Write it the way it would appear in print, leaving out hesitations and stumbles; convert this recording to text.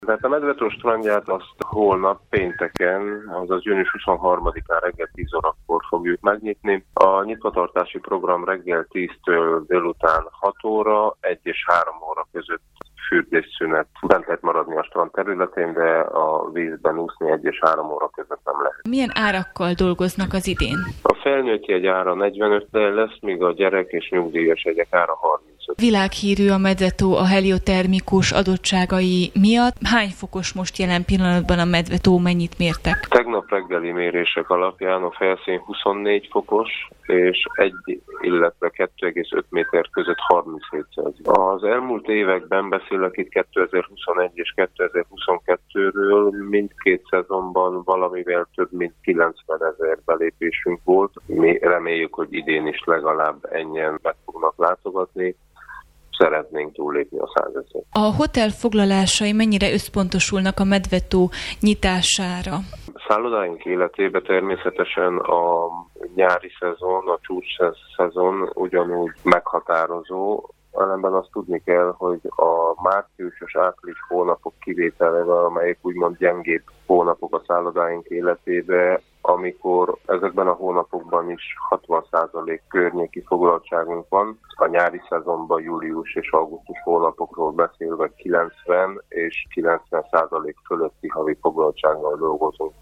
Tehát a Medvetó strandját azt holnap pénteken, azaz június 23-án reggel 10 órakor fogjuk megnyitni. A nyitvatartási program reggel 10-től délután 6 óra, 1 és 3 óra között fürdésszünet. Bent lehet maradni a strand területén, de a vízben úszni 1 és 3 óra között nem lehet. Milyen árakkal dolgoznak az idén? A felnőtt jegy ára 45 lesz, míg a gyerek és nyugdíjas jegyek ára 35. Világhírű a Medvetó a heliotermikus adottságai miatt. Hány fokos most jelen pillanatban a Medvetó, mennyit mértek? Tegnap reggeli mérések alapján a felszín 24 fokos, és 1, illetve 2,5 méter között 37 Celsius. Az elmúlt években beszélek itt 2021 és 2022-ről, mindkét szezonban valamivel több mint 90 000 belépésünk volt. Mi reméljük, hogy idén is legalább ennyien meg fognak látogatni. Szeretnénk túllépni a 100 000. A hotel foglalásai mennyire összpontosulnak a Medvetó nyitására? Szállodáink életében természetesen a nyári szezon, a csúcs szezon ugyanúgy meghatározó. Ellenben azt tudni kell, hogy a március és április hónapok kivételével, amelyek úgymond gyengébb hónapok a szállodáink életében, amikor ezekben a hónapokban is 60% környéki foglaltságunk van. A nyári szezonban július és augusztus hónapokról beszélve 90 és 90% fölötti havi foglaltsággal dolgozunk.